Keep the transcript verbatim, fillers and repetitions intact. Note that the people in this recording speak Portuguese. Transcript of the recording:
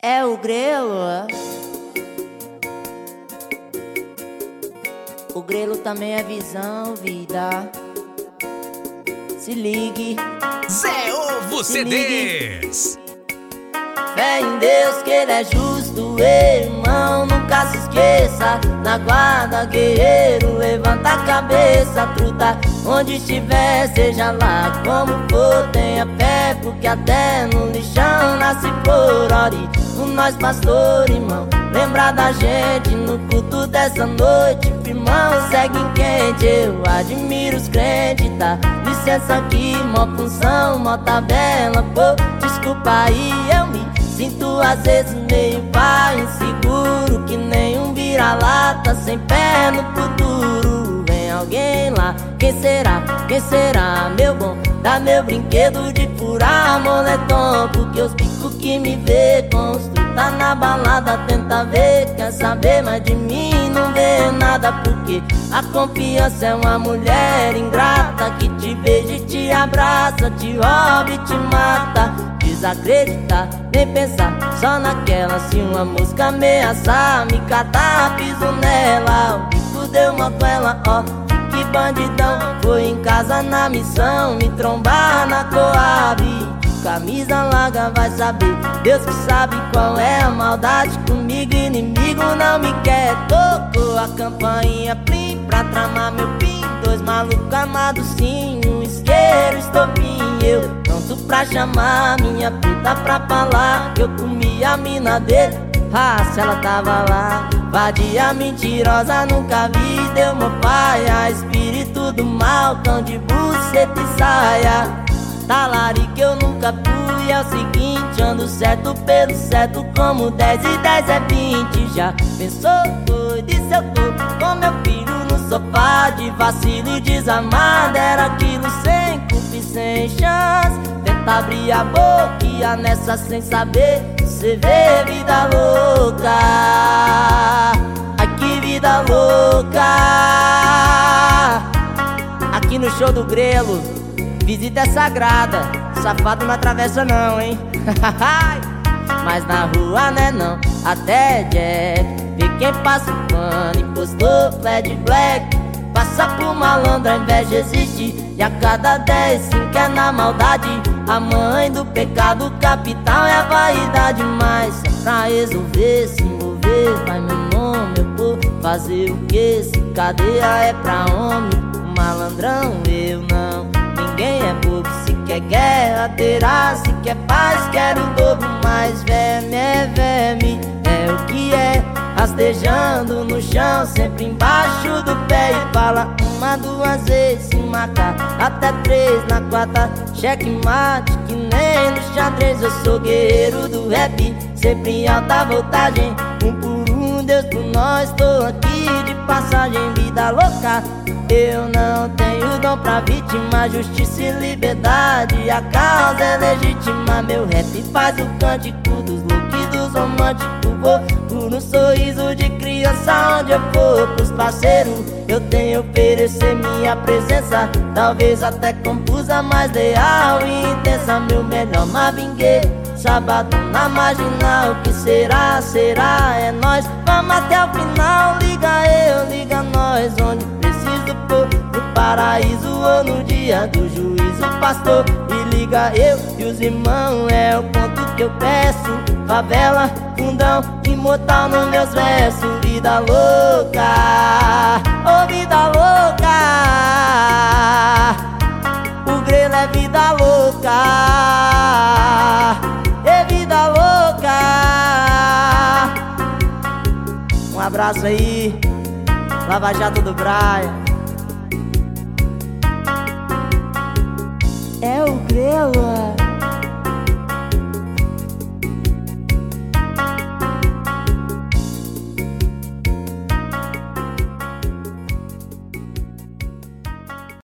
É o grelo. O grelo também é visão, vida. Se ligue. Zé Ovo C Ds. Fé em Deus que Ele é justo, irmão, nunca se esqueça. Na guarda, guerreiro, levanta a cabeça, truta. Onde estiver, seja lá como for, tenha fé, porque até no lixão nasce flor. Ore por nós, pastor, irmão, lembra da gente no culto dessa noite. Irmão, segue em quente, eu admiro os crentes, tá? Licença aqui, mó função, mó tabela, pô, desculpa aí, eu me sinto às vezes meio pai, inseguro, que nem um vira-lata sem pé no futuro. Vem alguém lá, quem será, quem será, meu bom? Dá meu brinquedo de furar moletom, porque os picos que me vê construir tá na balada, tenta ver, quer saber, mas de mim não vê nada, porque a confiança é uma mulher ingrata, que te beija e te abraça, te rouba e te mata. Desacreditar, nem pensar só naquela. Se uma mosca ameaçar, me catar, piso nela. O bico deu uma com ela, ó, que bandidão. Foi em casa na missão, me trombar na Coab. Camisa larga vai saber, Deus que sabe qual é a maldade comigo. Inimigo não me quer. Tocou a campainha plim pra tramar meu pin. Dois malucos armados sim, um isqueiro, estopim. Eu pronto pra chamar minha puta pra falar que eu comi a mina dele. Ah, se ela tava lá, vadia mentirosa, nunca vi. Deu meu pai, a espírito do mal, cão de buceta e saia. Talarica eu nunca fui, é o seguinte, ando certo pelo certo, como dez e dez é vinte. Já pensou, doido, e se eu tô com meu filho no sofá, de vacilo desarmado, era aquilo sem culpa e sem chance. Tenta abrir a boca nessa sem saber, cê vê vida louca. Ai que vida louca. Aqui no show do Grelo, visita é sagrada, safado não atravessa não, hein? Mas na rua né não, até Jack vê quem passa o pano e postou flat black. Passa por malandro, a inveja existe, e a cada dez cinco é na maldade. A mãe do pecado capital é a vaidade. Mas é pra resolver, se envolver, vai meu nome, eu vou fazer o que? Se cadeia é pra homem, o malandrão eu não. Ninguém é bobo, se quer guerra terá, se quer paz quer o dobro. Mas verme é verme, é o que é, rastejando no chão, sempre embaixo do pé. E fala uma, duas vezes, se matar, até três na quarta, checkmate, que nem no xadrez. Eu sou guerreiro do rap, sempre em alta voltagem, um por um, Deus por nós, tô aqui de passagem. Vida louca, eu não tenho dom pra vítima, justiça e liberdade, a causa é legítima. Meu rap faz o cântico dos loucos e dos românticos. Vou por um sorriso de criança onde eu for. Pros parceiros eu tenho a oferecer minha presença, talvez até confusa, mas leal e intensa. Meu melhor Marvin Gaye, sábado na marginal. O que será, será, é nóis, vamos até o final. Liga eu, liga nós, onde preciso pôr, no paraíso ou no dia do juízo, pastor. E liga eu e os irmãos, é o ponto que eu peço. Favela, fundão, imortal nos meus versos. Vida louca, oh vida louca. O Grelo é vida louca, é vida louca. Um abraço aí, Lava Jato do Braia. É o Grelo.